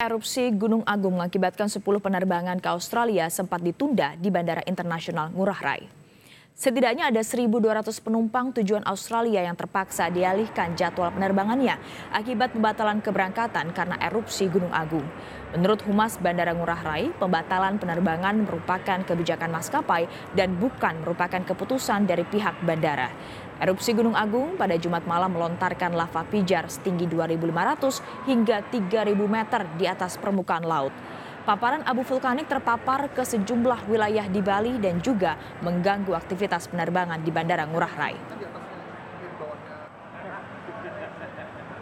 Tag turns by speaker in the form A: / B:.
A: Erupsi Gunung Agung mengakibatkan 10 penerbangan ke Australia sempat ditunda di Bandara Internasional Ngurah Rai. Setidaknya ada 1.200 penumpang tujuan Australia yang terpaksa dialihkan jadwal penerbangannya akibat pembatalan keberangkatan karena erupsi Gunung Agung. Menurut Humas Bandara Ngurah Rai, pembatalan penerbangan merupakan kebijakan maskapai dan bukan merupakan keputusan dari pihak bandara. Erupsi Gunung Agung pada Jumat malam melontarkan lava pijar setinggi 2.500 hingga 3.000 meter di atas permukaan laut. Paparan abu vulkanik terpapar ke sejumlah wilayah di Bali dan juga mengganggu aktivitas penerbangan di Bandara Ngurah Rai.